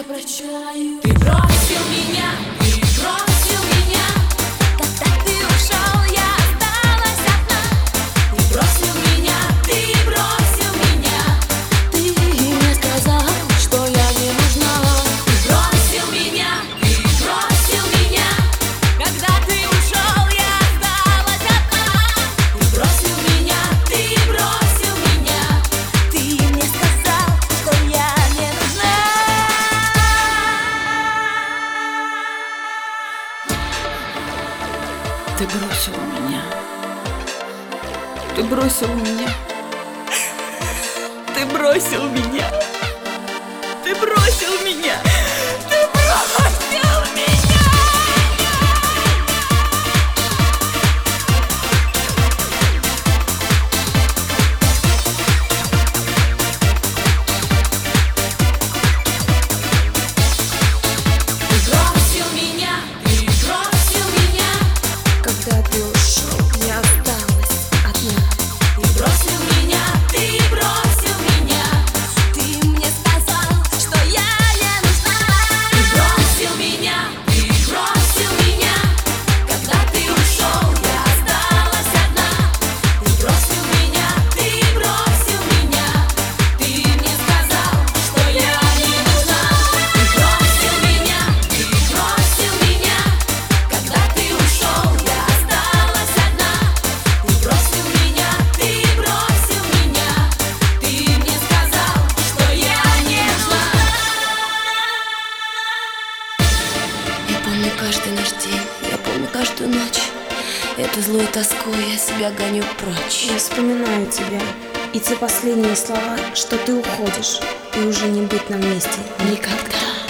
я прощаю. Ты бросил меня, ты бросил меня. Когда ты ушел, я осталась одна. Ты бросил меня, ты бросил меня. Ты мне сказал, что я не нужна. Ты бросил меня, ты бросил меня. Когда ты ушел, я осталась одна. Ты бросил меня, ты бросил меня. Ты мне сказал, что я не нужна. Ты бросил меня. Ты бросил меня. Ты бросил меня. Ты бросил меня. Ты бросил меня. Ты бросил меня, ты бросил меня. Когда ты ушел, я осталась одна. Ты бросил меня, ты бросил меня. Ты мне сказал, что я не нужна. Ты бросил меня, ты бросил меня. Когда ты ушел, я осталась одна. Ты бросил меня, ты бросил меня. Ты мне сказал, что я не нужна. Ты бросил меня, ты бросил меня. Когда ты ушел, я осталась одна. Ты бросил меня, ты бросил меня. Ты мне сказал, что я не нужна. Я помню каждый наш день, я помню каждую ночь. Эту злую тоску я себя гоню прочь. Я вспоминаю тебя и те последние слова, что ты уходишь, и уже не быть нам вместе. Никогда.